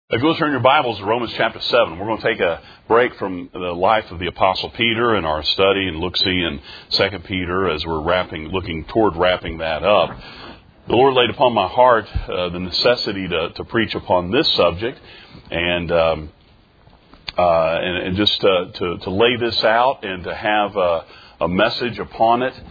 If you'll turn your Bibles to Romans chapter 7, we're going to take a break from the life of the Apostle Peter in our study and look-see in 2 Peter as we're looking toward wrapping that up. The Lord laid upon my heart the necessity to preach upon this subject and just to lay this out and to have a message upon it.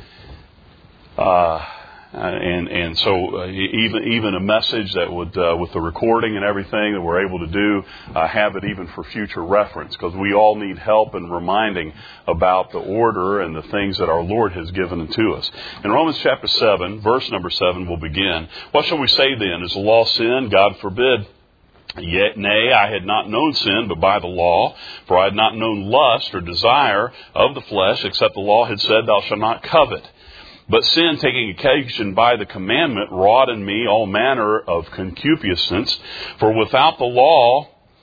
So even a message that would, with the recording and everything that we're able to do, have it even for future reference, because we all need help in reminding about the order and the things that our Lord has given unto us. In Romans chapter 7, verse number 7, we'll begin. What shall we say then? Is the law sin? God forbid. Yet, nay, I had not known sin but by the law, for I had not known lust or desire of the flesh, except the law had said, Thou shalt not covet. But sin, taking occasion by the commandment, wrought in me all manner of concupiscence. For without the law,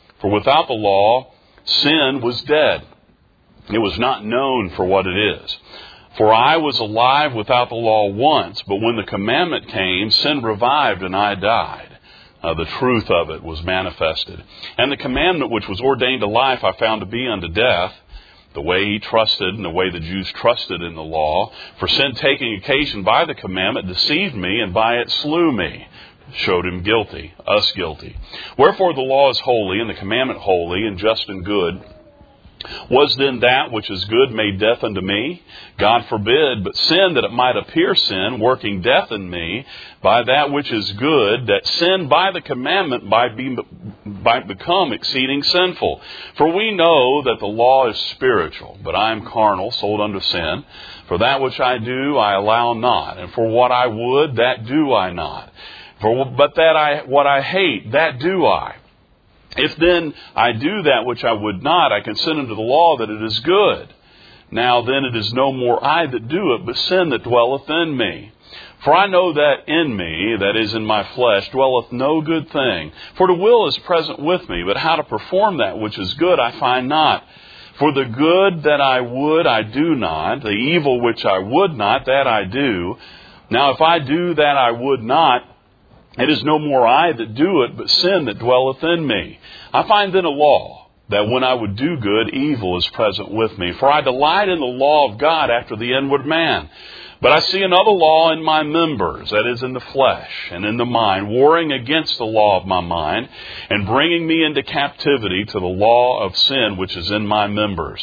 sin was dead. It was not known for what it is. For I was alive without the law once, but when the commandment came, sin revived and I died. The truth of it was manifested. And the commandment which was ordained to life I found to be unto death. The way he trusted and the way the Jews trusted in the law. For sin taking occasion by the commandment deceived me, and by it slew me. Showed him guilty, us guilty. Wherefore the law is holy, and the commandment holy, and just and good. Was then that which is good made death unto me? God forbid, but sin, that it might appear sin, working death in me, by that which is good, that sin by the commandment might become exceeding sinful. For we know that the law is spiritual, but I am carnal, sold unto sin. For that which I do, I allow not, and for what I would, that do I not. What I hate, that do I. If then I do that which I would not, I consent unto the law that it is good. Now then it is no more I that do it, but sin that dwelleth in me. For I know that in me, that is in my flesh, dwelleth no good thing. For the will is present with me, but how to perform that which is good I find not. For the good that I would I do not, the evil which I would not, that I do. Now if I do that I would not, it is no more I that do it, but sin that dwelleth in me. I find then a law, that when I would do good, evil is present with me. For I delight in the law of God after the inward man. But I see another law in my members, that is in the flesh and in the mind, warring against the law of my mind, and bringing me into captivity to the law of sin which is in my members.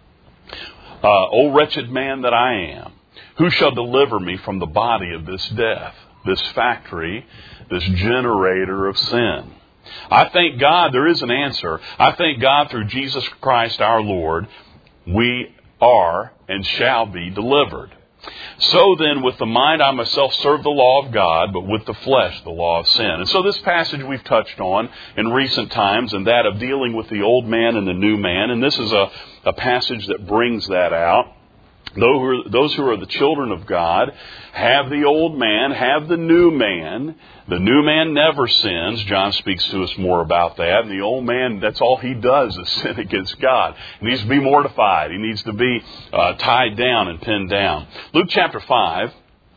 O wretched man that I am, who shall deliver me from the body of this death, this factory, this generator of sin? I thank God there is an answer. I thank God through Jesus Christ our Lord, we are and shall be delivered. So then, with the mind I myself serve the law of God, but with the flesh the law of sin. And so this passage we've touched on in recent times, and that of dealing with the old man and the new man. And this is a passage that brings that out. Those who are the children of God have the old man, have the new man. The new man never sins. John speaks to us more about that. And the old man, that's all he does is sin against God. He needs to be mortified. He needs to be tied down and pinned down. Luke chapter 5,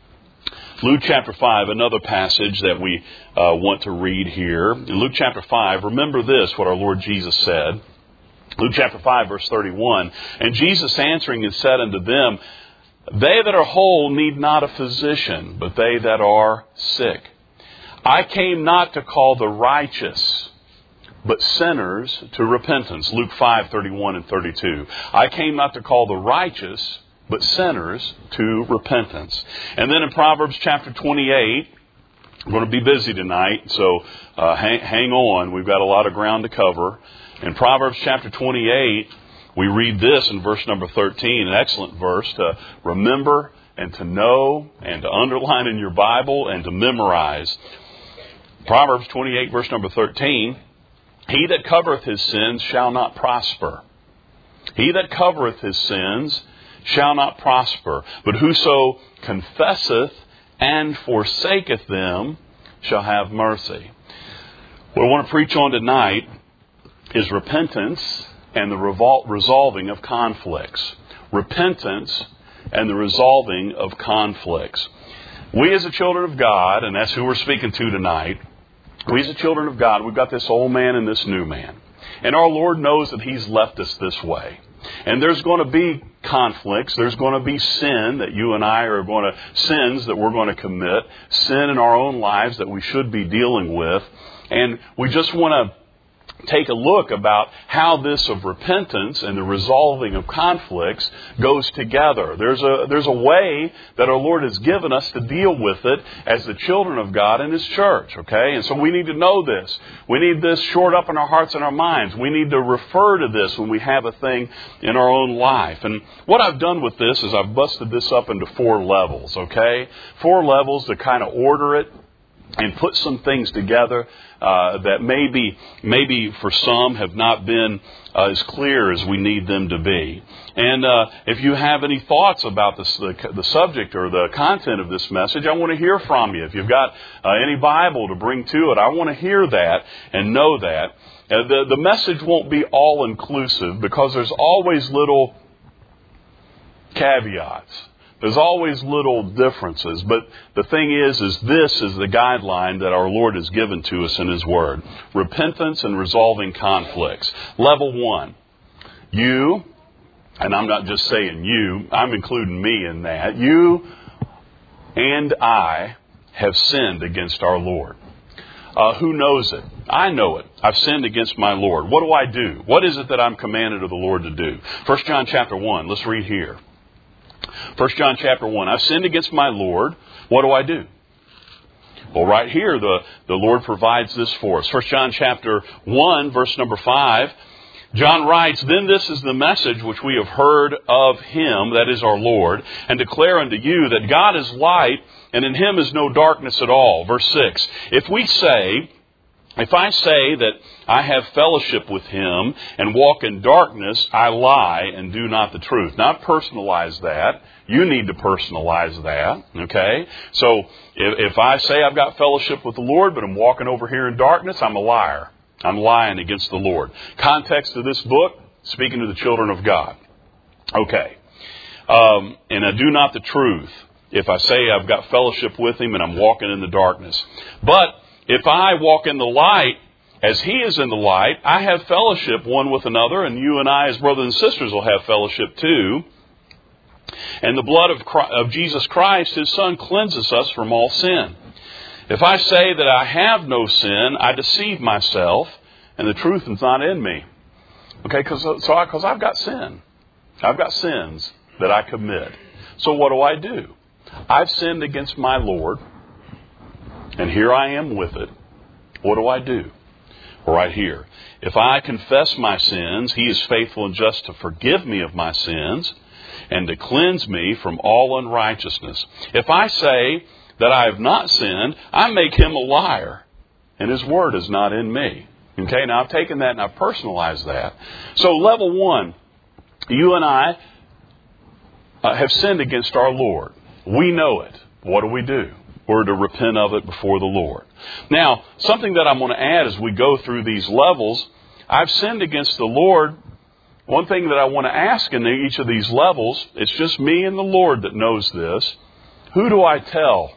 another passage that we want to read here. In Luke chapter 5, remember this, what our Lord Jesus said. Luke chapter 5, verse 31, And Jesus answering and said unto them, They that are whole need not a physician, but they that are sick. I came not to call the righteous, but sinners to repentance. Luke 5, 31 and 32. I came not to call the righteous, but sinners to repentance. And then in Proverbs chapter 28, I'm going to be busy tonight, so hang on. We've got a lot of ground to cover. In Proverbs chapter 28, we read this in verse number 13, an excellent verse to remember and to know and to underline in your Bible and to memorize. Proverbs 28, verse number 13, He that covereth his sins shall not prosper. He that covereth his sins shall not prosper. But whoso confesseth and forsaketh them shall have mercy. What I want to preach on tonight is repentance and the resolving of conflicts. Repentance and the resolving of conflicts. We as the children of God, and that's who we're speaking to tonight, We as the children of God, we've got this old man and this new man. And our Lord knows that He's left us this way. And there's going to be conflicts. There's going to be sin that you and I are going to, sins that we're going to commit, sin in our own lives that we should be dealing with. And we just want to take a look about how this of repentance and the resolving of conflicts goes together. There's a way that our Lord has given us to deal with it as the children of God in His church, okay? And so we need to know this. We need this shored up in our hearts and our minds. We need to refer to this when we have a thing in our own life. And what I've done with this is I've busted this up into 4 levels, okay? 4 levels to kind of order it and put some things together that maybe for some have not been as clear as we need them to be. And if you have any thoughts about the subject or the content of this message, I want to hear from you. If you've got any Bible to bring to it, I want to hear that and know that. The message won't be all-inclusive because there's always little caveats. There's always little differences, but the thing is this is the guideline that our Lord has given to us in His Word. Repentance and resolving conflicts. Level 1. You, and I'm not just saying you, I'm including me in that. You and I have sinned against our Lord. Who knows it? I know it. I've sinned against my Lord. What do I do? What is it that I'm commanded of the Lord to do? 1 John chapter 1. Let's read here. 1 John chapter 1, I've sinned against my Lord. What do I do? Well, right here, the Lord provides this for us. 1 John chapter 1, verse number 5, John writes, Then this is the message which we have heard of Him, that is our Lord, and declare unto you that God is light, and in Him is no darkness at all. Verse 6, If I say that I have fellowship with Him and walk in darkness, I lie and do not the truth. Now, I've personalized that. You need to personalize that, okay? So, if I say I've got fellowship with the Lord, but I'm walking over here in darkness, I'm a liar. I'm lying against the Lord. Context of this book, speaking to the children of God. Okay. And I do not the truth if I say I've got fellowship with Him and I'm walking in the darkness. But if I walk in the light, as He is in the light, I have fellowship one with another, and you and I as brothers and sisters will have fellowship too. And the blood of Jesus Christ, His Son, cleanses us from all sin. If I say that I have no sin, I deceive myself, and the truth is not in me. Okay, because I've got sin. I've got sins that I commit. So what do? I've sinned against my Lord, and here I am with it. What do? Right here. If I confess my sins, He is faithful and just to forgive me of my sins and to cleanse me from all unrighteousness. If I say that I have not sinned, I make Him a liar, and His word is not in me. Okay, now I've taken that and I've personalized that. So level 1, you and I have sinned against our Lord. We know it. What do? We're to repent of it before the Lord. Now, something that I'm going to add as we go through these levels, I've sinned against the Lord. One thing that I want to ask in each of these levels, it's just me and the Lord that knows this. Who do I tell?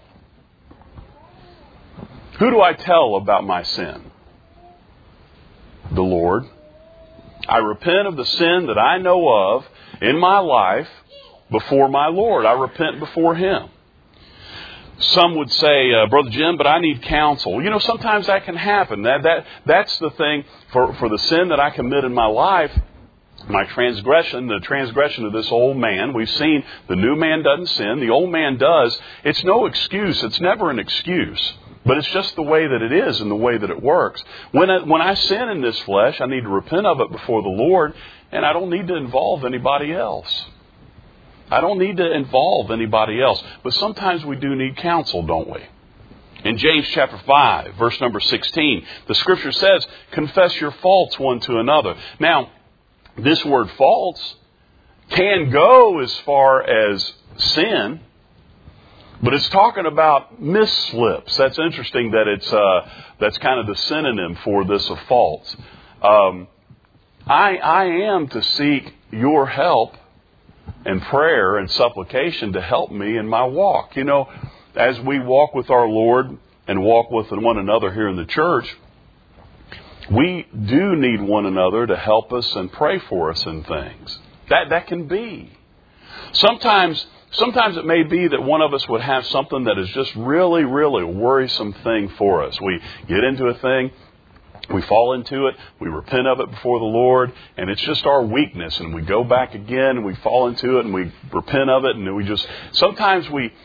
Who do I tell about my sin? The Lord. I repent of the sin that I know of in my life before my Lord. I repent before Him. Some would say, Brother Jim, but I need counsel. You know, sometimes that can happen. That's the thing for the sin that I commit in my life, my transgression, the transgression of this old man. We've seen the new man doesn't sin. The old man does. It's no excuse. It's never an excuse. But it's just the way that it is and the way that it works. When I sin in this flesh, I need to repent of it before the Lord, and I don't need to involve anybody else. I don't need to involve anybody else. But sometimes we do need counsel, don't we? In James chapter 5, verse number 16, the Scripture says, confess your faults one to another. Now, this word faults can go as far as sin, but it's talking about misslips. That's interesting that that's kind of the synonym for this of faults. I am to seek your help and prayer and supplication to help me in my walk. You know, as we walk with our Lord, and walk with one another here in the church, we do need one another to help us and pray for us in things. That can be. Sometimes it may be that one of us would have something that is just really, really a worrisome thing for us. We get into a thing, we fall into it, we repent of it before the Lord, and it's just our weakness, and we go back again, and we fall into it, and we repent of it, and we just... Sometimes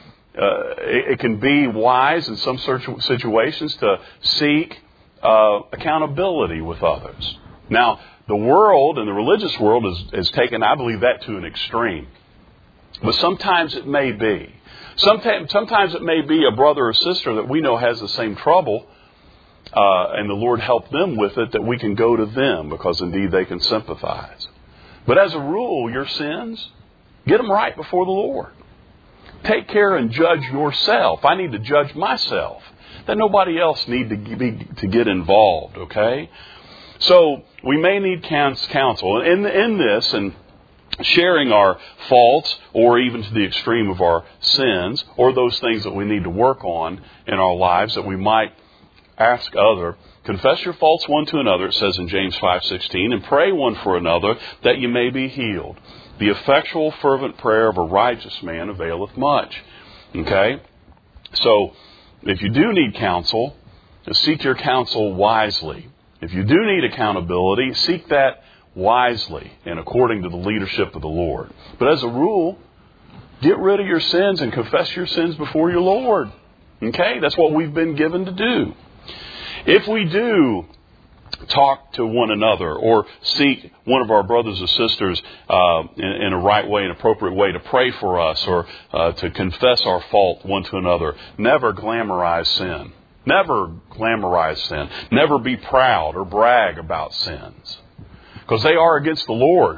it can be wise in some situations to seek accountability with others. Now, the world and the religious world has taken, I believe, that to an extreme. But sometimes it may be. Sometimes it may be a brother or sister that we know has the same trouble, and the Lord helped them with it, that we can go to them because indeed they can sympathize. But as a rule, your sins, get them right before the Lord. Take care and judge yourself. I need to judge myself. That nobody else need to get involved, okay? So we may need counsel. In this, and sharing our faults, or even to the extreme of our sins, or those things that we need to work on in our lives that we might ask other. Confess your faults one to another, it says in James 5:16, and pray one for another that you may be healed. The effectual fervent prayer of a righteous man availeth much. Okay? So, if you do need counsel, seek your counsel wisely. If you do need accountability, seek that wisely and according to the leadership of the Lord. But as a rule, get rid of your sins and confess your sins before your Lord. Okay? That's what we've been given to do. If we do talk to one another or seek one of our brothers or sisters in a right way, an appropriate way to pray for us or to confess our fault one to another, never glamorize sin. Never glamorize sin. Never be proud or brag about sins, because they are against the Lord.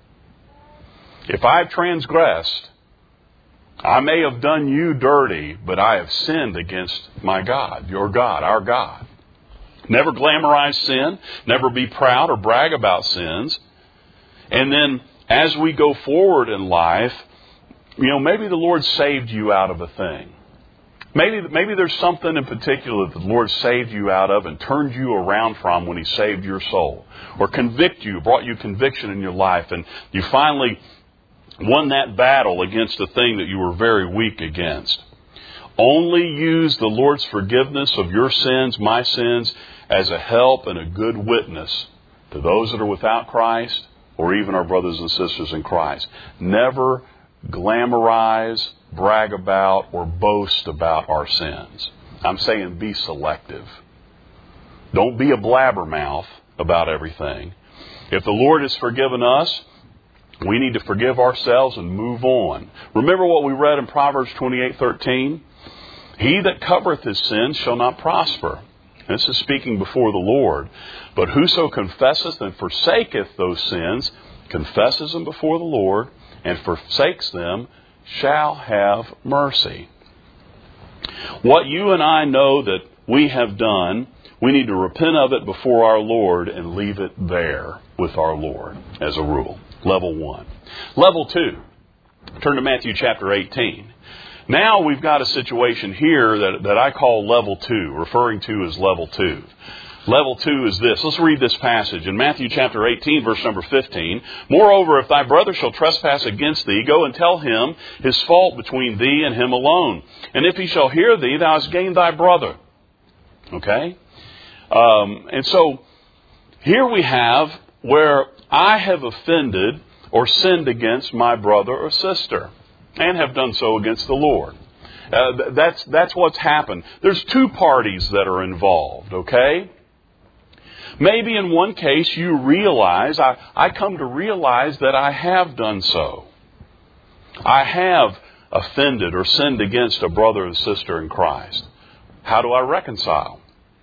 If I've transgressed, I may have done you dirty, but I have sinned against my God, your God, our God. Never glamorize sin. Never be proud or brag about sins. And then as we go forward in life, maybe the Lord saved you out of a thing. Maybe there's something in particular that the Lord saved you out of and turned you around from when He saved your soul. Or brought you conviction in your life, and you finally won that battle against a thing that you were very weak against. Only use the Lord's forgiveness of your sins, my sins, as a help and a good witness to those that are without Christ, or even our brothers and sisters in Christ. Never glamorize, brag about, or boast about our sins. I'm saying be selective. Don't be a blabbermouth about everything. If the Lord has forgiven us, we need to forgive ourselves and move on. Remember what we read in Proverbs 28:13? He that covereth his sins shall not prosper. This is speaking before the Lord. But whoso confesseth and forsaketh those sins, confesses them before the Lord, and forsakes them, shall have mercy. What you and I know that we have done, we need to repent of it before our Lord and leave it there with our Lord as a rule. Level 1. Level 2. Turn to Matthew chapter 18. Now we've got a situation here that I call level 2, referring to as level 2. Level 2 is this. Let's read this passage in Matthew chapter 18, verse number 15. Moreover, if thy brother shall trespass against thee, go and tell him his fault between thee and him alone. And if he shall hear thee, thou hast gained thy brother. Okay? And so here we have where I have offended or sinned against my brother or sister, and have done so against the Lord. That's what's happened. There's two parties that are involved, okay? Maybe in one case you realize, I come to realize that I have done so. I have offended or sinned against a brother or sister in Christ. How do I reconcile?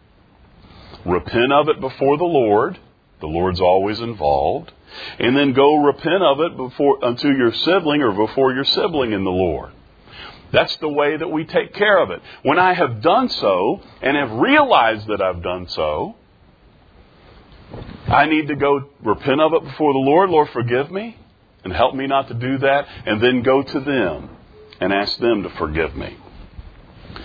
Repent of it before the Lord. The Lord's always involved. And then go repent of it unto your sibling or before your sibling in the Lord. That's the way that we take care of it. When I have done so and have realized that I've done so, I need to go repent of it before the Lord. Lord, forgive me and help me not to do that. And then go to them and ask them to forgive me.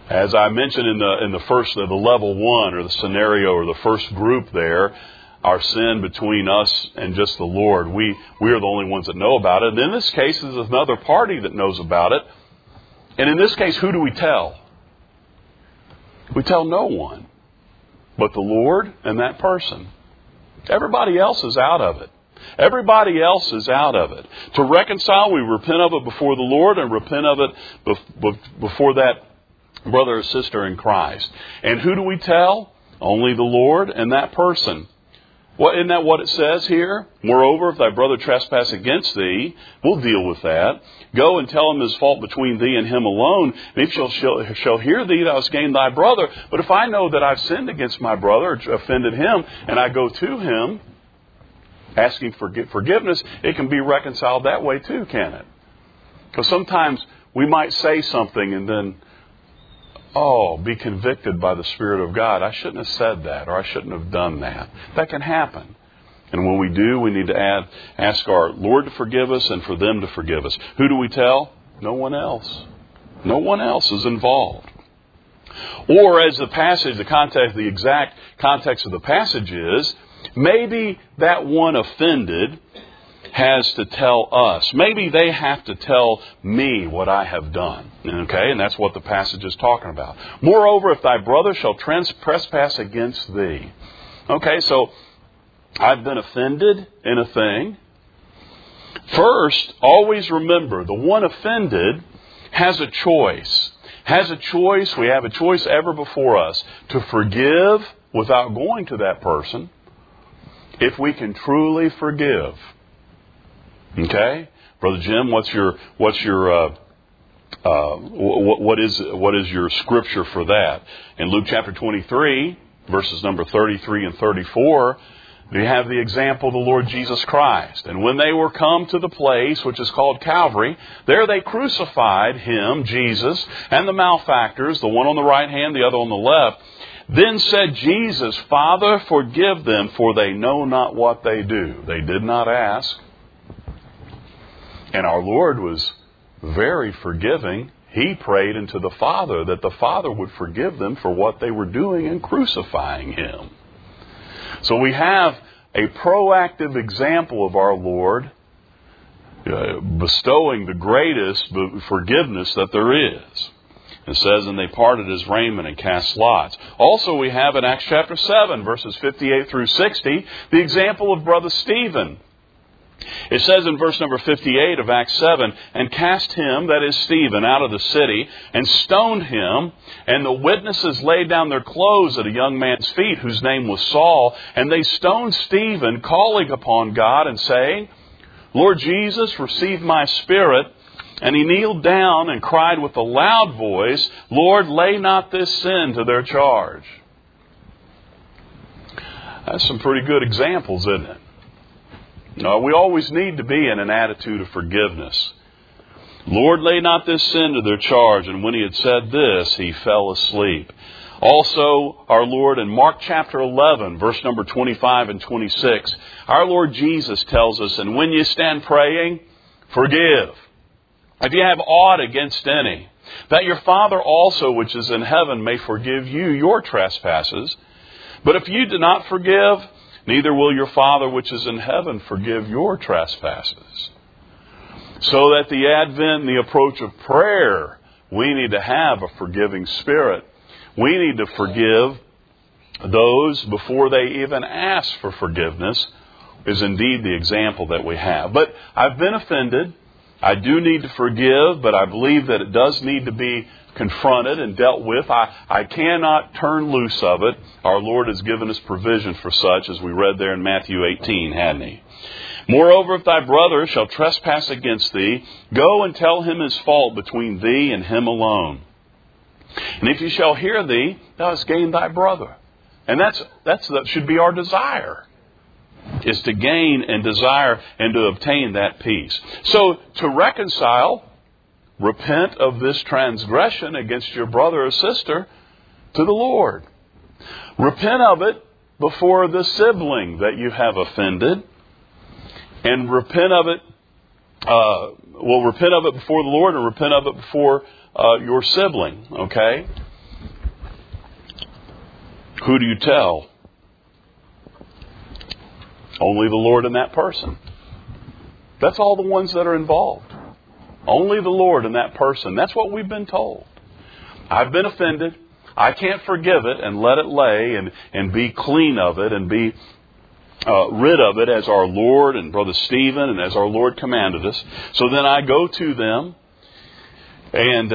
As I mentioned in the level 1 or the scenario or the first group there, our sin between us and just the Lord, we are the only ones that know about it. And in this case, there's another party that knows about it. And in this case, who do we tell? We tell no one but the Lord and that person. Everybody else is out of it. Everybody else is out of it. To reconcile, we repent of it before the Lord and repent of it before that brother or sister in Christ. And who do we tell? Only the Lord and that person. Isn't that what it says here? Moreover, if thy brother trespass against thee, we'll deal with that. Go and tell him his fault between thee and him alone. And if shall hear thee, thou hast gained thy brother. But if I know that I've sinned against my brother, or offended him, and I go to him, asking for forgiveness, it can be reconciled that way too, can it? Because sometimes we might say something and then, be convicted by the Spirit of God. I shouldn't have said that, or I shouldn't have done that. That can happen. And when we do, we need to ask our Lord to forgive us and for them to forgive us. Who do we tell? No one else. No one else is involved. Or as the exact context of the passage is, maybe that one offended has to tell us. Maybe they have to tell me what I have done. Okay, and that's what the passage is talking about. Moreover, if thy brother shall trespass against thee. Okay, so I've been offended in a thing. First, always remember, the one offended has a choice. We have a choice ever before us to forgive without going to that person if we can truly forgive. Okay, Brother Jim, what is your scripture for that? In Luke chapter 23, verses number 33 and 34, we have the example of the Lord Jesus Christ. And when they were come to the place which is called Calvary, there they crucified him, Jesus, and the malefactors, the one on the right hand, the other on the left. Then said Jesus, Father, forgive them, for they know not what they do. They did not ask. And our Lord was very forgiving. He prayed unto the Father that the Father would forgive them for what they were doing in crucifying him. So we have a proactive example of our Lord bestowing the greatest forgiveness that there is. It says, and they parted his raiment and cast lots. Also we have in Acts chapter 7, verses 58 through 60, the example of Brother Stephen. It says in verse number 58 of Acts 7, and cast him, that is Stephen, out of the city, and stoned him. And the witnesses laid down their clothes at a young man's feet, whose name was Saul. And they stoned Stephen, calling upon God and saying, Lord Jesus, receive my spirit. And he kneeled down and cried with a loud voice, Lord, lay not this sin to their charge. That's some pretty good examples, isn't it? No, we always need to be in an attitude of forgiveness. Lord, lay not this sin to their charge. And when he had said this, he fell asleep. Also, our Lord in Mark chapter 11, verse number 25 and 26, our Lord Jesus tells us, and when you stand praying, forgive. If you have aught against any, that your Father also which is in heaven may forgive you your trespasses. But if you do not forgive, neither will your Father which is in heaven forgive your trespasses. So that the advent and the approach of prayer, we need to have a forgiving spirit. We need to forgive those before they even ask for forgiveness, is indeed the example that we have. But I've been offended. I do need to forgive, but I believe that it does need to be confronted and dealt with. I cannot turn loose of it. Our Lord has given us provision for such, as we read there in Matthew 18, hadn't he? Moreover, if thy brother shall trespass against thee, go and tell him his fault between thee and him alone. And if he shall hear thee, thou hast gained thy brother. And that should be our desire, is to gain and desire and to obtain that peace. So to reconcile, repent of this transgression against your brother or sister to the Lord. Repent of it before the sibling that you have offended. And repent of it, repent of it before the Lord and repent of it before your sibling, okay? Who do you tell? Only the Lord and that person. That's all the ones that are involved. Only the Lord and that person. That's what we've been told. I've been offended. I can't forgive it and let it lay and be clean of it and be rid of it as our Lord and Brother Stephen and as our Lord commanded us. So then I go to them and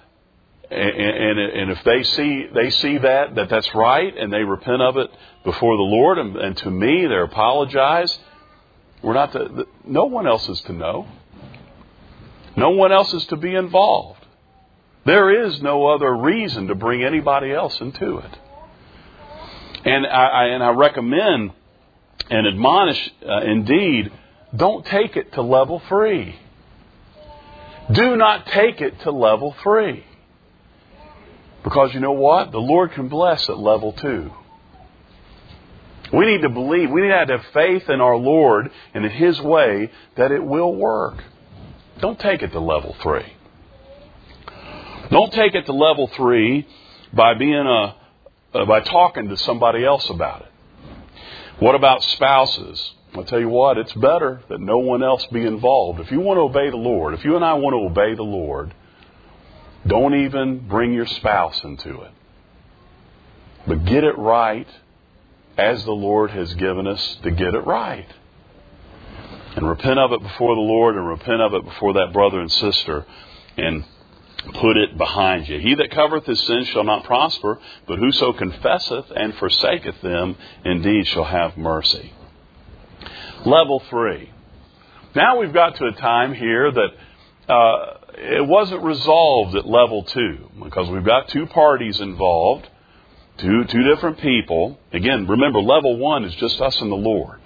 if they see that's right and they repent of it before the Lord and to me they apologize, no one else is to know. No one else is to be involved. There is no other reason to bring anybody else into it. And I recommend and admonish, indeed, don't take it to level 3. Do not take it to level 3. Because you know what? The Lord can bless at level 2. We need to believe, we need to have faith in our Lord and in His way that it will work. Don't take it to level 3. Don't take it to level 3 by by talking to somebody else about it. What about spouses? I'll tell you what, it's better that no one else be involved. If you want to obey the Lord, if you and I want to obey the Lord, don't even bring your spouse into it. But get it right as the Lord has given us to get it right. And repent of it before the Lord and repent of it before that brother and sister and put it behind you. He that covereth his sins shall not prosper, but whoso confesseth and forsaketh them indeed shall have mercy. Level 3. Now we've got to a time here that it wasn't resolved at level 2 because we've got 2 parties involved, two different people. Again, remember, level 1 is just us and the Lord.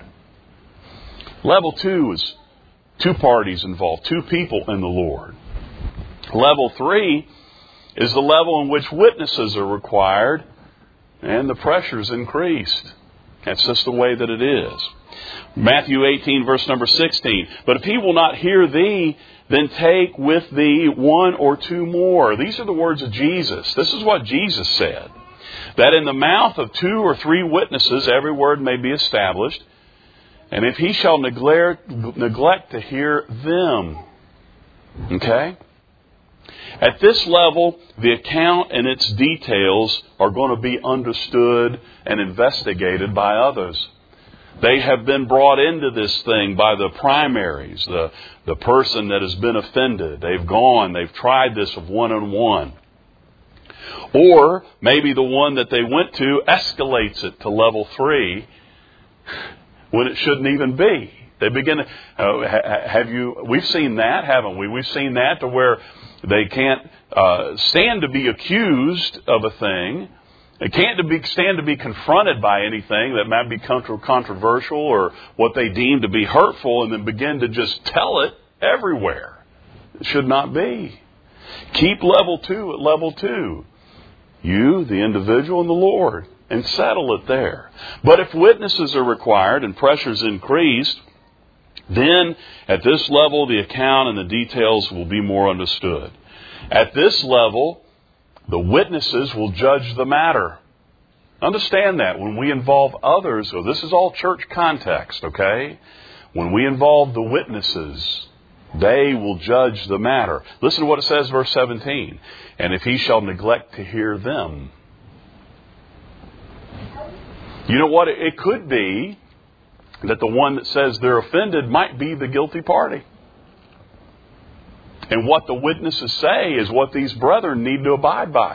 Level 2 is 2 parties involved, 2 people in the Lord. Level 3 is the level in which witnesses are required and the pressure's increased. That's just the way that it is. Matthew 18, verse number 16. But if he will not hear thee, then take with thee 1 or 2 more. These are the words of Jesus. This is what Jesus said. That in the mouth of 2 or 3 witnesses every word may be established. And if he shall neglect to hear them. Okay? At this level, the account and its details are going to be understood and investigated by others. They have been brought into this thing by the primaries, the person that has been offended. They've tried this of one-on-one. Or maybe the one that they went to escalates it to level 3 when it shouldn't even be. They begin to, we've seen that, haven't we? We've seen that to where they can't stand to be accused of a thing. They can't stand to be confronted by anything that might be controversial or what they deem to be hurtful and then begin to just tell it everywhere. It should not be. Keep level 2 at level 2. You, the individual, and the Lord, and settle it there. But if witnesses are required and pressure's increased, then at this level the account and the details will be more understood. At this level, the witnesses will judge the matter. Understand that when we involve others, so this is all church context, okay? When we involve the witnesses, they will judge the matter. Listen to what it says, verse 17. And if he shall neglect to hear them. You know what? It could be that the one that says they're offended might be the guilty party. And what the witnesses say is what these brethren need to abide by.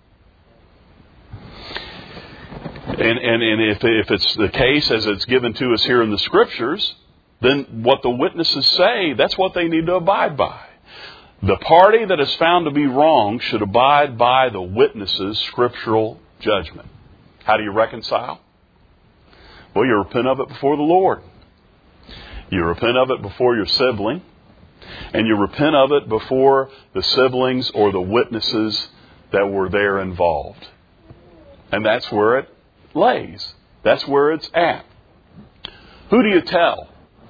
And if it's the case as it's given to us here in the Scriptures, then what the witnesses say, that's what they need to abide by. The party that is found to be wrong should abide by the witnesses' scriptural judgment. How do you reconcile? Well, you repent of it before the Lord. You repent of it before your sibling. And you repent of it before the siblings or the witnesses that were there involved. And that's where it lays. That's where it's at. Who do you tell?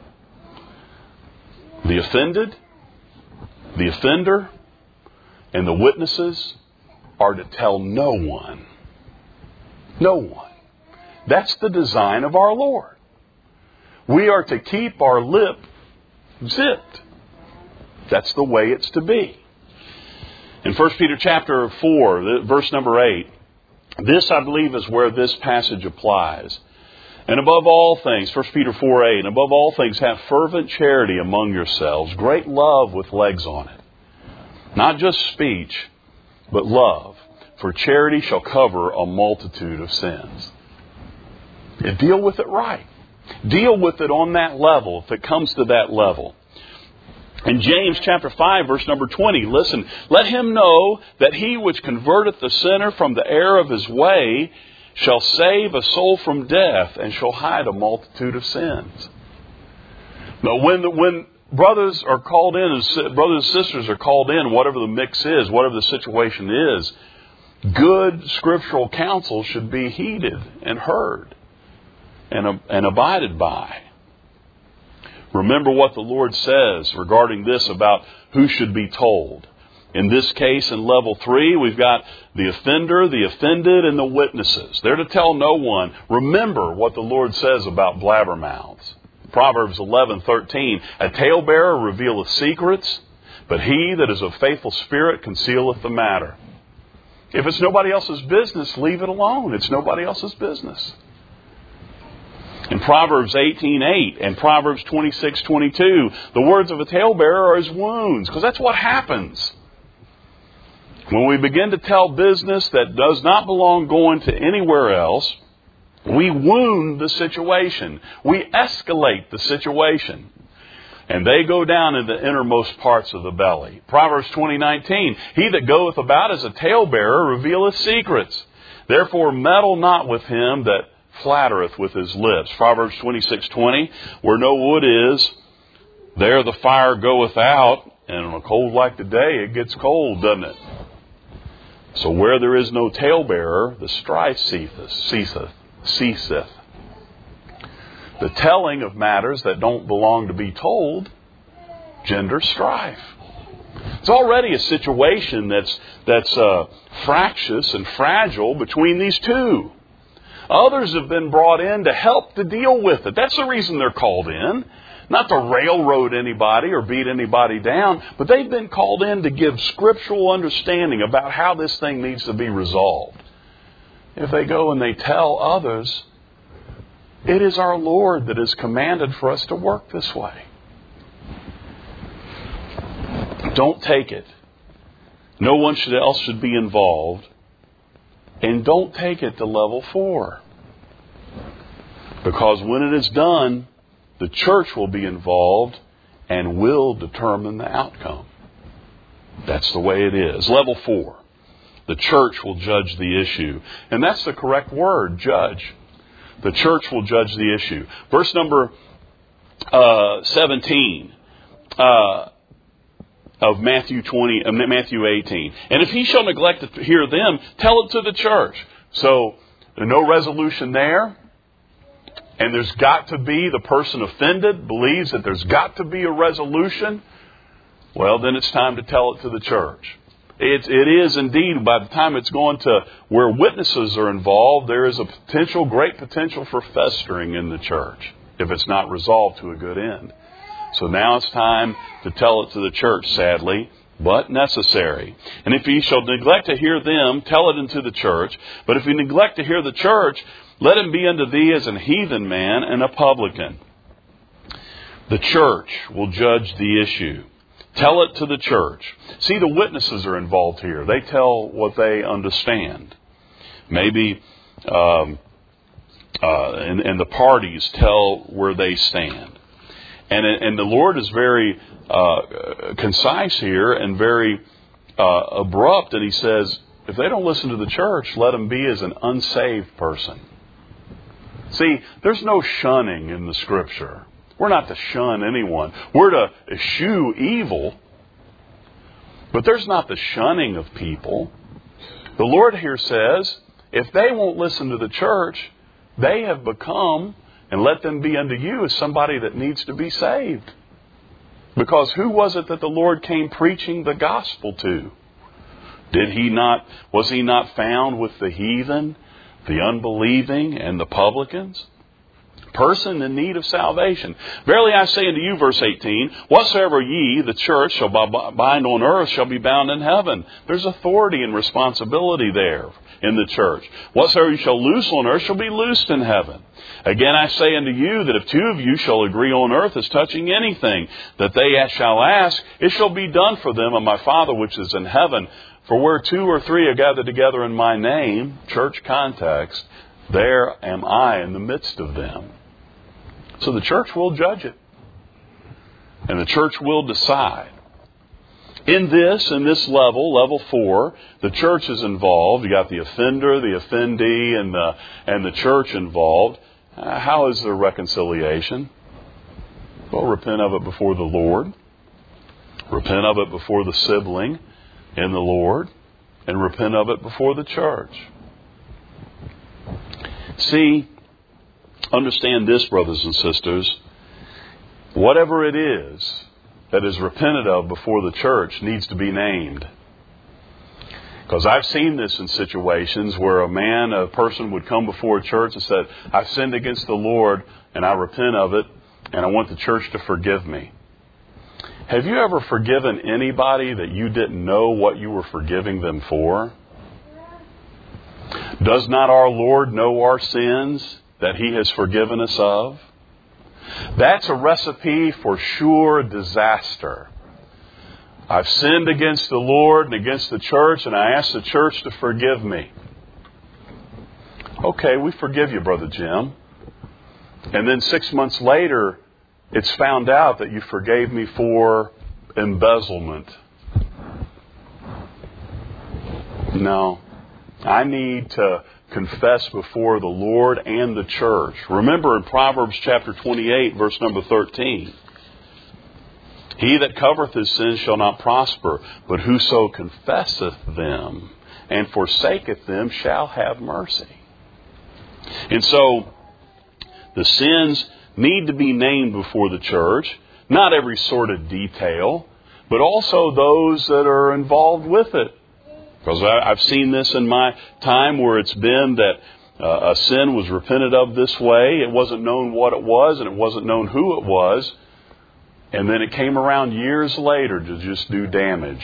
The offended, the offender, and the witnesses are to tell no one. No one. That's the design of our Lord. We are to keep our lip zipped. That's the way it's to be. In 1 Peter chapter 4, verse number 8, this, I believe, is where this passage applies. And above all things, 1 Peter 4:8, and above all things, have fervent charity among yourselves, great love with legs on it. Not just speech, but love. For charity shall cover a multitude of sins. And deal with it right. Deal with it on that level, if it comes to that level. In James chapter 5, verse number 20, listen, let him know that he which converteth the sinner from the error of his way shall save a soul from death and shall hide a multitude of sins. Now, when brothers are called in, and brothers and sisters are called in, whatever the mix is, whatever the situation is, good scriptural counsel should be heeded and heard and abided by. Remember what the Lord says regarding this about who should be told. In this case, in level 3, we've got the offender, the offended, and the witnesses. They're to tell no one. Remember what the Lord says about blabbermouths. Proverbs 11:13, a talebearer revealeth secrets, but he that is of faithful spirit concealeth the matter. If it's nobody else's business, leave it alone. It's nobody else's business. In Proverbs 18:8 and Proverbs 26:22, the words of a talebearer are his wounds, because that's what happens. When we begin to tell business that does not belong going to anywhere else, we wound the situation. We escalate the situation. And they go down in the innermost parts of the belly. Proverbs 20:19, he that goeth about as a talebearer revealeth secrets. Therefore meddle not with him that flattereth with his lips. Proverbs 26:20, where no wood is, there the fire goeth out. And on a cold like today, it gets cold, doesn't it? So where there is no talebearer, the strife ceaseth. The telling of matters that don't belong to be told genders strife. It's already a situation that's fractious and fragile between these two. Others have been brought in to help to deal with it. That's the reason they're called in. Not to railroad anybody or beat anybody down, but they've been called in to give scriptural understanding about how this thing needs to be resolved. If they go and they tell others, it is our Lord that has commanded for us to work this way. Don't take it. No one else should be involved. And don't take it to level 4. Because when it is done, the church will be involved and will determine the outcome. That's the way it is. Level 4. The church will judge the issue. And that's the correct word, judge. The church will judge the issue. Verse number 17 of Matthew 18. And if he shall neglect to hear them, tell it to the church. So, no resolution there. And there's got to be, the person offended believes that there's got to be a resolution. Well, then it's time to tell it to the church. It is indeed, by the time it's going to where witnesses are involved, there is a great potential for festering in the church if it's not resolved to a good end. So now it's time to tell it to the church, sadly, but necessary. And if he shall neglect to hear them, tell it unto the church. But if he neglect to hear the church, let him be unto thee as an heathen man and a publican. The church will judge the issue. Tell it to the church. See, the witnesses are involved here. They tell what they understand. Maybe, and the parties tell where they stand. And the Lord is very concise here and very abrupt. And he says, if they don't listen to the church, let them be as an unsaved person. See, there's no shunning in the Scripture. We're not to shun anyone. We're to eschew evil. But there's not the shunning of people. The Lord here says, if they won't listen to the church, they have become, and let them be unto you, as somebody that needs to be saved. Because who was it that the Lord came preaching the gospel to? Was he not found with the heathen, the unbelieving, and the publicans? Person in need of salvation. Verily I say unto you, verse 18, whatsoever ye, the church, shall bind on earth shall be bound in heaven. There's authority and responsibility there in the church. Whatsoever you shall loose on earth shall be loosed in heaven. Again I say unto you that if two of you shall agree on earth as touching anything that they shall ask, it shall be done for them of my Father which is in heaven. For where two or three are gathered together in my name, church context, there am I in the midst of them. So the church will judge it. And the church will decide. In this level, level 4, the church is involved. You got the offender, the offendee, and the church involved. How is there reconciliation? Well, repent of it before the Lord. Repent of it before the sibling in the Lord. And repent of it before the church. See, understand this, brothers and sisters. Whatever it is that is repented of before the church needs to be named. Because I've seen this in situations where a person would come before a church and said, I've sinned against the Lord and I repent of it and I want the church to forgive me. Have you ever forgiven anybody that you didn't know what you were forgiving them for? Does not our Lord know our sins that He has forgiven us of? That's a recipe for sure disaster. I've sinned against the Lord and against the church, and I ask the church to forgive me. Okay, we forgive you, Brother Jim. And then 6 months later, it's found out that you forgave me for embezzlement. No. I need to confess before the Lord and the church. Remember in Proverbs chapter 28, verse number 13. He that covereth his sins shall not prosper, but whoso confesseth them and forsaketh them shall have mercy. And so, the sins need to be named before the church. Not every sort of detail, but also those that are involved with it. Because I've seen this in my time where it's been that a sin was repented of this way. It wasn't known what it was and it wasn't known who it was. And then it came around years later to just do damage.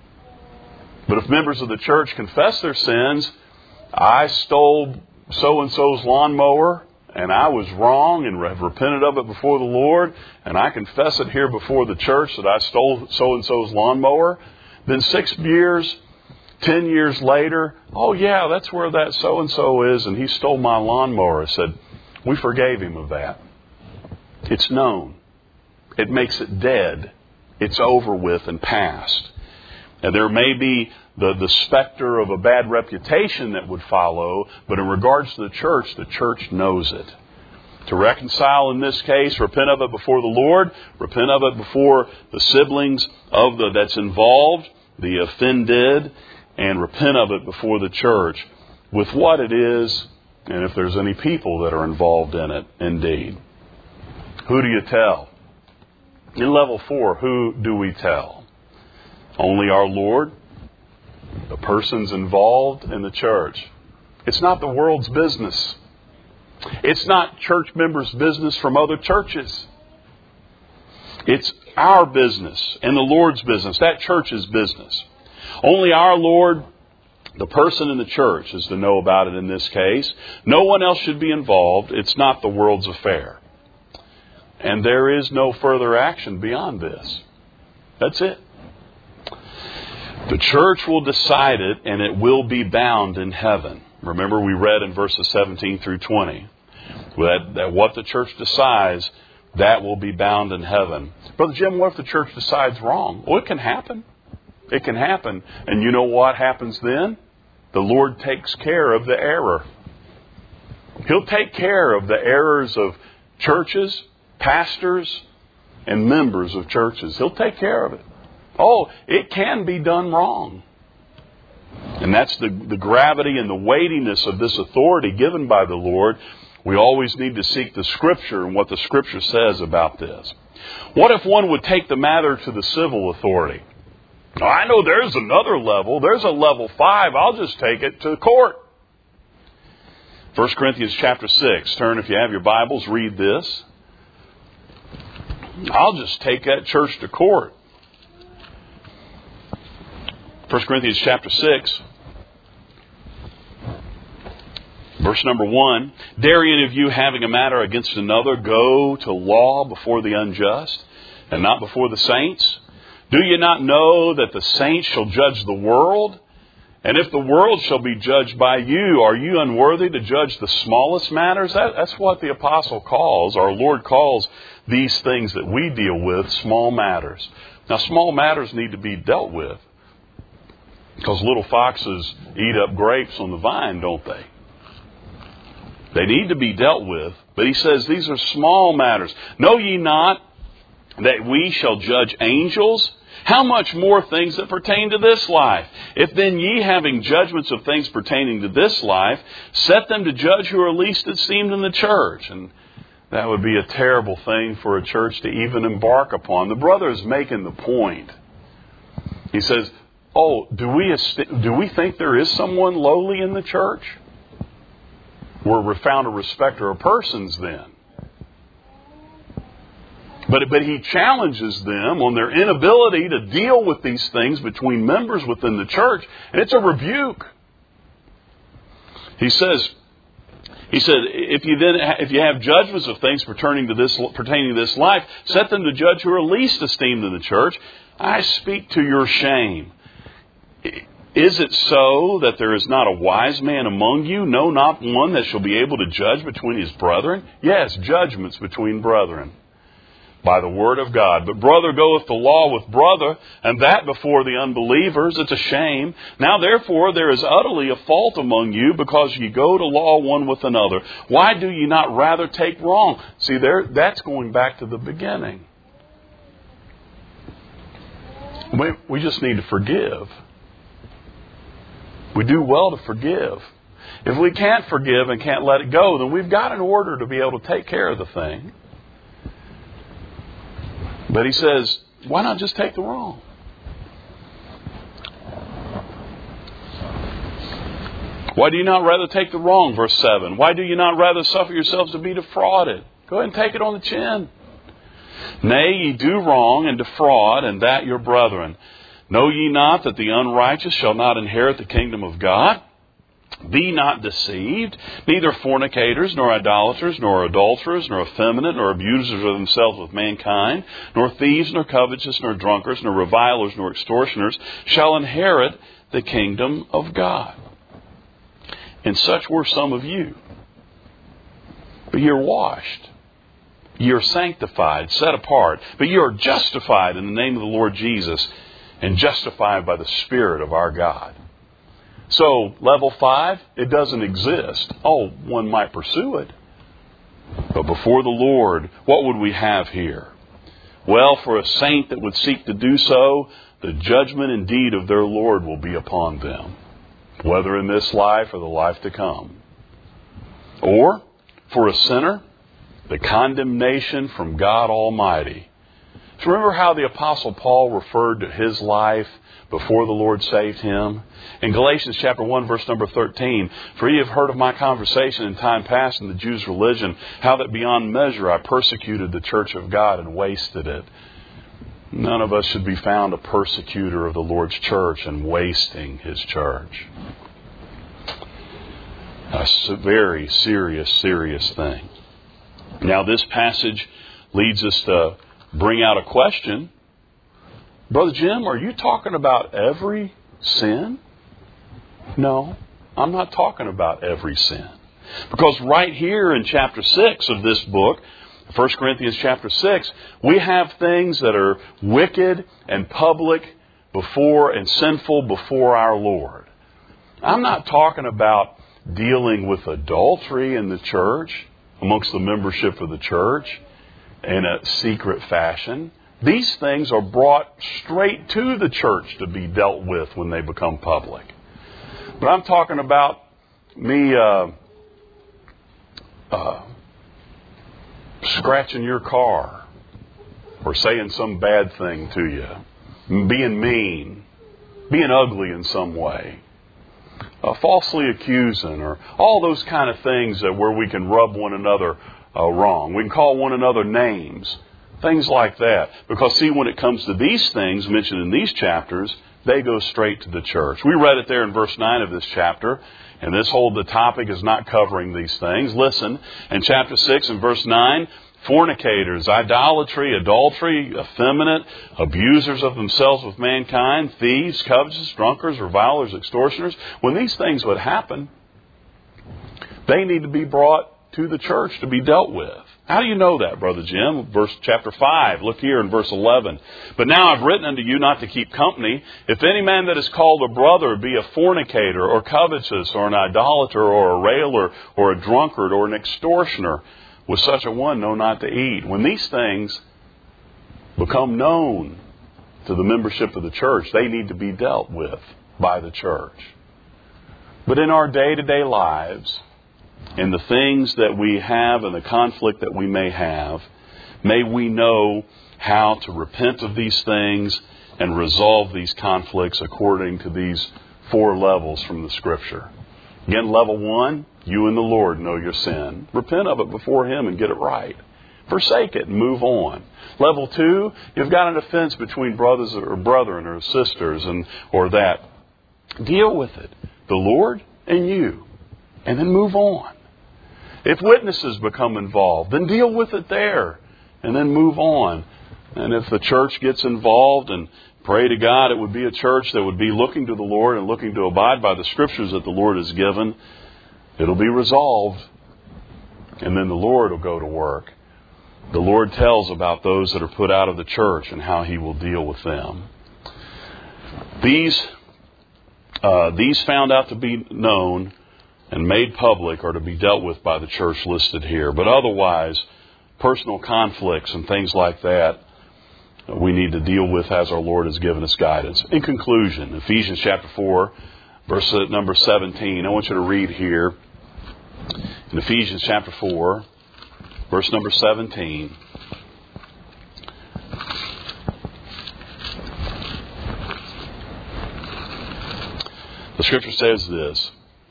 But if members of the church confess their sins, I stole so-and-so's lawnmower and I was wrong and have repented of it before the Lord, and I confess it here before the church that I stole so-and-so's lawnmower, then 6 years, 10 years later, oh yeah, that's where that so-and-so is, and he stole my lawnmower. I said, we forgave him of that. It's known. It makes it dead. It's over with and past. And there may be the specter of a bad reputation that would follow, but in regards to the church knows it. To reconcile in this case, repent of it before the Lord, repent of it before the siblings that's involved, the offended, and repent of it before the church with what it is, and if there's any people that are involved in it, indeed. Who do you tell? In level 4, who do we tell? Only our Lord, the persons involved in the church. It's not the world's business. It's not church members' business from other churches. It's our business and the Lord's business, that church's business. Only our Lord, the person in the church, is to know about it in this case. No one else should be involved. It's not the world's affair. And there is no further action beyond this. That's it. The church will decide it, and it will be bound in heaven. Remember, we read in verses 17 through 20 that what the church decides, that will be bound in heaven. Brother Jim, what if the church decides wrong? Well, it can happen. It can happen. And you know what happens then? The Lord takes care of the error. He'll take care of the errors of churches, pastors, and members of churches. He'll take care of it. Oh, it can be done wrong. And that's the gravity and the weightiness of this authority given by the Lord. We always need to seek the Scripture and what the Scripture says about this. What if one would take the matter to the civil authority? Now, I know there's another level. There's a level 5. I'll just take it to court. 1 Corinthians chapter 6. Turn, if you have your Bibles, read this. I'll just take that church to court. 1 Corinthians chapter 6. Verse number 1, dare any of you, having a matter against another, go to law before the unjust, and not before the saints? Do you not know that the saints shall judge the world? And if the world shall be judged by you, are you unworthy to judge the smallest matters? That's what the apostle calls, our Lord calls these things that we deal with, small matters. Now, small matters need to be dealt with, because little foxes eat up grapes on the vine, don't they? They need to be dealt with. But he says these are small matters. Know ye not that we shall judge angels? How much more things that pertain to this life? If then ye, having judgments of things pertaining to this life, set them to judge who are least esteemed in the church. And that would be a terrible thing for a church to even embark upon. The brother is making the point. He says, do we think there is someone lowly in the church? We're found a respecter of persons then. But he challenges them on their inability to deal with these things between members within the church. And it's a rebuke. He said, if you have judgments of things pertaining to this life, set them to judge who are least esteemed in the church. I speak to your shame. Is it so that there is not a wise man among you? No, not one that shall be able to judge between his brethren? Yes, judgments between brethren by the word of God. But brother goeth to law with brother, and that before the unbelievers. It's a shame. Now therefore there is utterly a fault among you, because ye go to law one with another. Why do ye not rather take wrong? See, that's going back to the beginning. We just need to forgive. We do well to forgive. If we can't forgive and can't let it go, then we've got an order to be able to take care of the thing. But he says, why not just take the wrong? Why do you not rather take the wrong? Verse 7. Why do you not rather suffer yourselves to be defrauded? Go ahead and take it on the chin. Nay, ye do wrong and defraud, and that your brethren. Know ye not that the unrighteous shall not inherit the kingdom of God? Be not deceived. Neither fornicators, nor idolaters, nor adulterers, nor effeminate, nor abusers of themselves with mankind, nor thieves, nor covetous, nor drunkards, nor revilers, nor extortioners shall inherit the kingdom of God. And such were some of you. But you're washed. You're sanctified, set apart. But you are justified in the name of the Lord Jesus, and justified by the Spirit of our God. So, level 5, it doesn't exist. One might pursue it. But before the Lord, what would we have here? Well, for a saint that would seek to do so, the judgment indeed of their Lord will be upon them, whether in this life or the life to come. Or, for a sinner, the condemnation from God Almighty. So remember how the Apostle Paul referred to his life before the Lord saved him? In Galatians chapter 1, verse number 13, for ye have heard of my conversation in time past in the Jews' religion, how that beyond measure I persecuted the church of God and wasted it. None of us should be found a persecutor of the Lord's church and wasting His church. A very serious, serious thing. Now this passage leads us to bring out a question. Brother Jim, are you talking about every sin? No, I'm not talking about every sin. Because right here in chapter 6 of this book, 1 Corinthians chapter 6, we have things that are wicked and public before and sinful before our Lord. I'm not talking about dealing with adultery in the church, amongst the membership of the church, in a secret fashion. These things are brought straight to the church to be dealt with when they become public. But I'm talking about me scratching your car, or saying some bad thing to you, being mean, being ugly in some way. falsely accusing, or all those kind of things that where we can rub one another wrong. We can call one another names, things like that. Because see, when it comes to these things mentioned in these chapters, they go straight to the church. We read it there in verse 9 of this chapter, and the topic is not covering these things. Listen, in chapter 6 and verse 9, fornicators, idolatry, adultery, effeminate, abusers of themselves with mankind, thieves, covetous, drunkards, revilers, extortioners. When these things would happen, they need to be brought to the church to be dealt with. How do you know that, Brother Jim? Chapter 5, look here in verse 11. But now I've written unto you not to keep company. If any man that is called a brother be a fornicator, or covetous, or an idolater, or a railer, or a drunkard, or an extortioner, with such a one know not to eat. When these things become known to the membership of the church, they need to be dealt with by the church. But in our day-to-day lives, in the things that we have and the conflict that we may have, may we know how to repent of these things and resolve these conflicts according to these 4 levels from the Scripture. Again, level 1, you and the Lord know your sin. Repent of it before Him and get it right. Forsake it and move on. Level 2, you've got an offense between brothers or brethren or sisters or that. Deal with it. The Lord and you. And then move on. If witnesses become involved, then deal with it there. And then move on. And if the church gets involved, and pray to God it would be a church that would be looking to the Lord and looking to abide by the Scriptures that the Lord has given, it'll be resolved. And then the Lord will go to work. The Lord tells about those that are put out of the church and how He will deal with them. These found out to be known and made public are to be dealt with by the church listed here. But otherwise, personal conflicts and things like that, we need to deal with as our Lord has given us guidance. In conclusion, Ephesians chapter 4, verse number 17. I want you to read here in Ephesians chapter 4, verse number 17. The Scripture says this: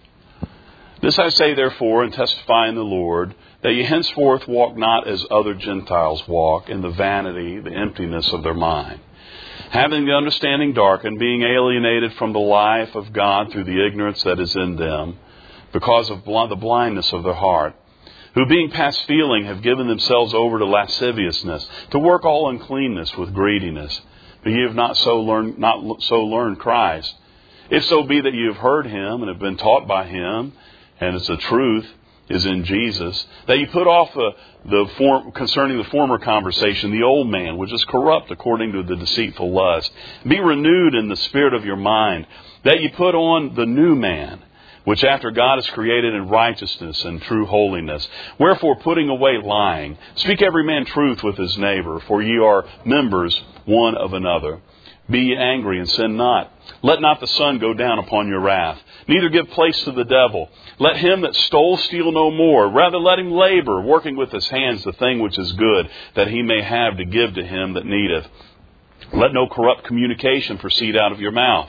This I say therefore, and testify in the Lord, that ye henceforth walk not as other Gentiles walk, in the vanity, the emptiness of their mind, having the understanding darkened, being alienated from the life of God through the ignorance that is in them, because of the blindness of their heart, who being past feeling have given themselves over to lasciviousness, to work all uncleanness with greediness. But ye have not so learned Christ. If so be that ye have heard Him and have been taught by Him, and it's the truth is in Jesus, that you put off concerning the former conversation, the old man, which is corrupt according to the deceitful lust. Be renewed in the spirit of your mind, that you put on the new man, which after God is created in righteousness and true holiness. Wherefore, putting away lying, speak every man truth with his neighbor, for ye are members one of another. Be ye angry and sin not. Let not the sun go down upon your wrath. Neither give place to the devil. Let him that stole steal no more. Rather let him labor, working with his hands the thing which is good, that he may have to give to him that needeth. Let no corrupt communication proceed out of your mouth,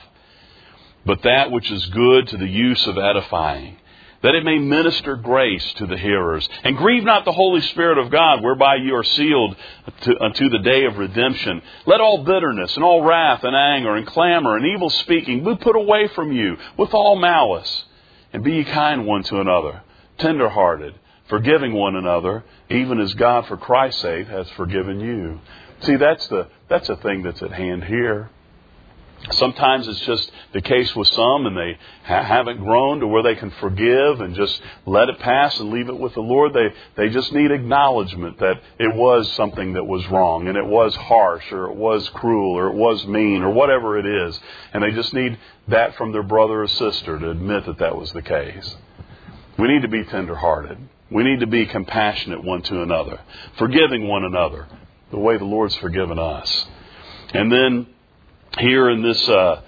but that which is good to the use of edifying, that it may minister grace to the hearers. And grieve not the Holy Spirit of God, whereby you are sealed unto the day of redemption. Let all bitterness and all wrath and anger and clamor and evil speaking be put away from you with all malice. And be ye kind one to another, tender-hearted, forgiving one another, even as God for Christ's sake has forgiven you. See, that's a thing that's at hand here. Sometimes it's just the case with some, and they haven't grown to where they can forgive and just let it pass and leave it with the Lord. They just need acknowledgement that it was something that was wrong, and it was harsh, or it was cruel, or it was mean, or whatever it is. And they just need that from their brother or sister to admit that that was the case. We need to be tender-hearted. We need to be compassionate one to another, forgiving one another the way the Lord's forgiven us. And then here in this,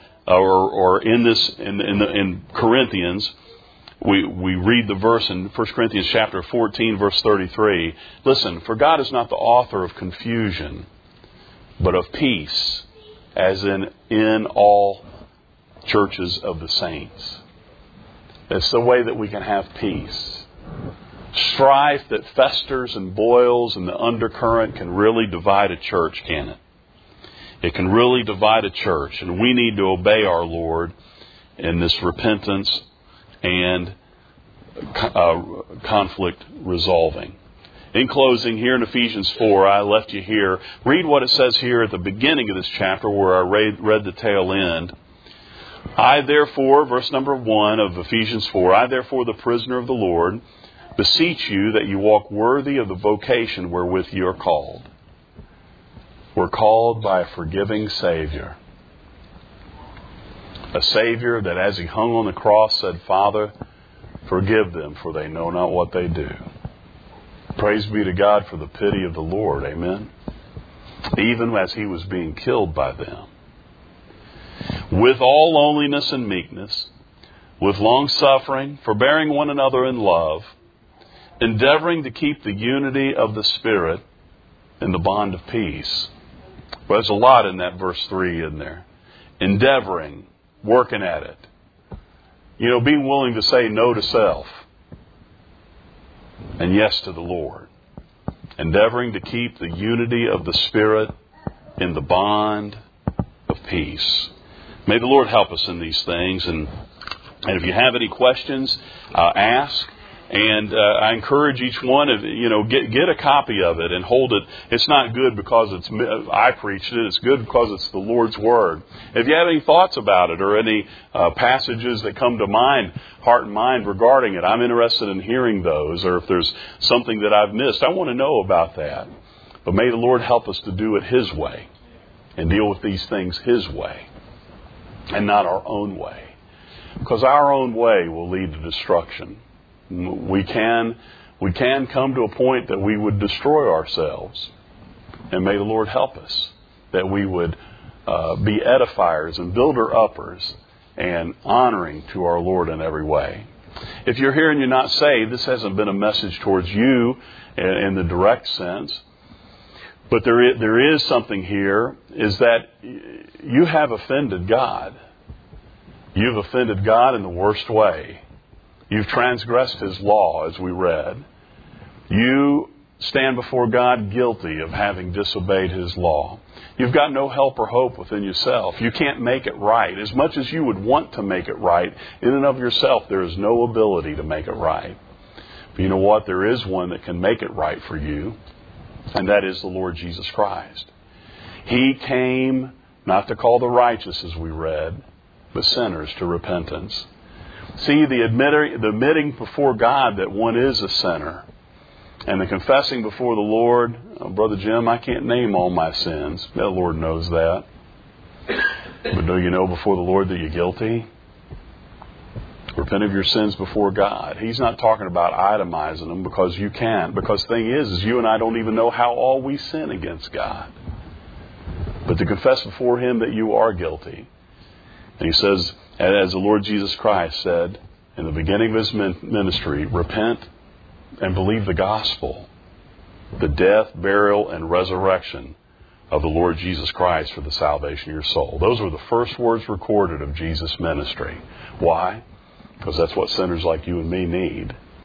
in Corinthians, we read the verse in 1 Corinthians chapter 14, verse 33. Listen, for God is not the author of confusion, but of peace, as in all churches of the saints. It's the way that we can have peace. Strife that festers and boils in the undercurrent can really divide a church, can it? It can really divide a church. And we need to obey our Lord in this repentance and conflict resolving. In closing, here in Ephesians 4, I left you here. Read what it says here at the beginning of this chapter where I read the tail end. I therefore, verse number 1 of Ephesians 4, I therefore, the prisoner of the Lord, beseech you that you walk worthy of the vocation wherewith you are called. We're called by a forgiving Savior. A Savior that as He hung on the cross said, Father, forgive them, for they know not what they do. Praise be to God for the pity of the Lord. Amen. Even as He was being killed by them. With all lowliness and meekness, with long suffering, forbearing one another in love, endeavoring to keep the unity of the Spirit in the bond of peace. Well, there's a lot in that verse 3 in there. Endeavoring, working at it. You know, being willing to say no to self and yes to the Lord. Endeavoring to keep the unity of the Spirit in the bond of peace. May the Lord help us in these things. And if you have any questions, ask. And I encourage each one of get a copy of it and hold it. It's not good because I preached it. It's good because it's the Lord's Word. If you have any thoughts about it or any passages that come to mind, heart and mind regarding it, I'm interested in hearing those. Or if there's something that I've missed, I want to know about that. But may the Lord help us to do it His way and deal with these things His way and not our own way. Because our own way will lead to destruction. We can come to a point that we would destroy ourselves. And may the Lord help us that we would be edifiers and builder-uppers and honoring to our Lord in every way. If you're here and you're not saved, this hasn't been a message towards you in the direct sense. But there is something here, is that you have offended God. You've offended God in the worst way. You've transgressed His law, as we read. You stand before God guilty of having disobeyed His law. You've got no help or hope within yourself. You can't make it right. As much as you would want to make it right, in and of yourself, there is no ability to make it right. But you know what? There is one that can make it right for you, and that is the Lord Jesus Christ. He came not to call the righteous, as we read, but sinners to repentance. See, the admitting before God that one is a sinner and the confessing before the Lord, Brother Jim, I can't name all my sins. The Lord knows that. But do you know before the Lord that you're guilty? Repent of your sins before God. He's not talking about itemizing them because you can't. Because the thing is you and I don't even know how all we sin against God. But to confess before Him that you are guilty. And He says, as the Lord Jesus Christ said in the beginning of His ministry, repent and believe the gospel, the death, burial, and resurrection of the Lord Jesus Christ for the salvation of your soul. Those were the first words recorded of Jesus' ministry. Why? Because that's what sinners like you and me need.